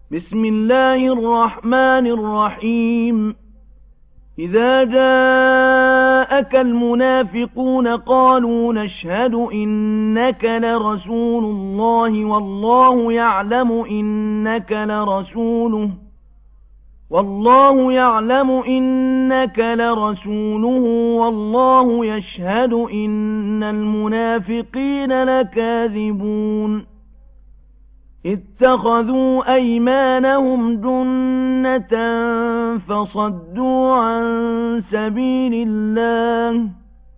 بسم الله الرحمن الرحيم. إذا جاءك المنافقون قالوا نشهد إنك لرسول الله والله يعلم إنك لرسوله والله يشهد إن المنافقين لكاذبون. اتخذوا أيمانهم جنة فصدوا عن سبيل الله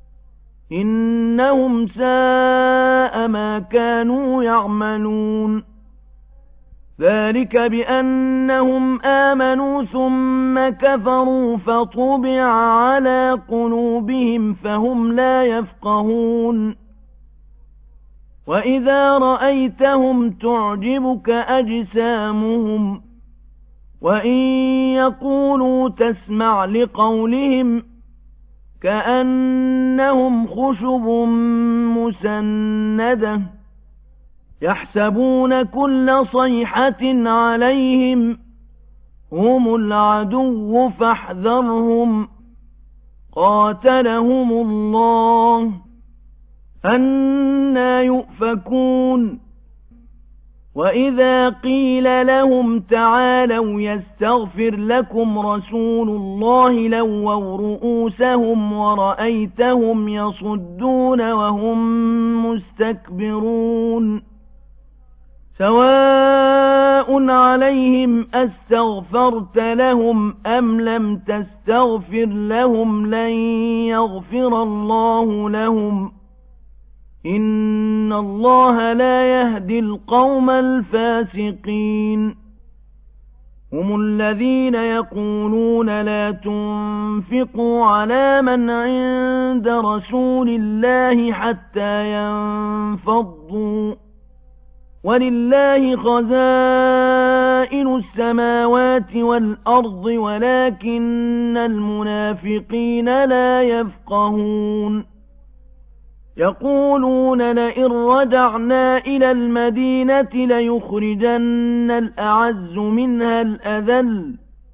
إنهم ساء ما كانوا يعملون. ذلك بأنهم آمنوا ثم كفروا فطبع على قلوبهم فهم لا يفقهون. وإذا رأيتهم تعجبك أجسامهم وإن يقولوا تسمع لقولهم كأنهم خشب مسندة يحسبون كل صيحة عليهم هم العدو فاحذرهم قاتلهم الله أنى يؤفكون. وإذا قيل لهم تعالوا يستغفر لكم رسول الله لووا رؤوسهم ورأيتهم يصدون وهم مستكبرون. سواء عليهم أستغفرت لهم أم لم تستغفر لهم لن يغفر الله لهم إن الله لا يهدي القوم الفاسقين. هم الذين يقولون لا تنفقوا على من عند رسول الله حتى ينفضوا ولله خزائن السماوات والأرض ولكن المنافقين لا يفقهون. يقولون لئن رجعنا إلى المدينة ليخرجن الأعز منها الأذل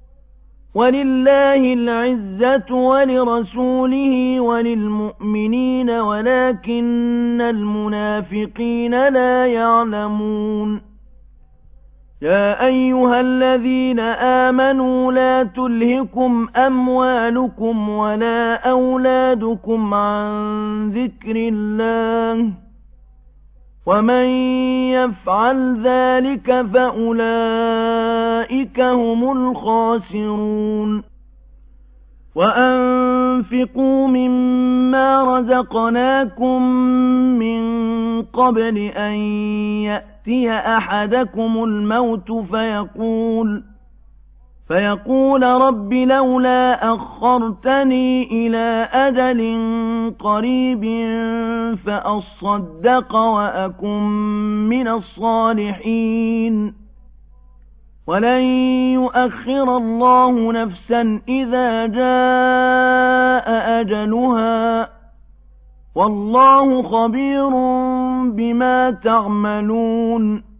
ولله العزة ولرسوله وللمؤمنين ولكن المنافقين لا يعلمون. يا أيها الذين آمنوا لا تلهكم أموالكم ولا أولادكم عن ذكر الله ومن يفعل ذلك فأولئك هم الخاسرون. وأنفقوا مما رزقناكم من قبل أن يأتي أحدكم الموت فيقول رب لولا أخرتني إلى أجل قريب فأصدق وأكن من الصالحين ولن يؤخر الله نفسا إذا جاء أجلها والله خبير بما تعملون.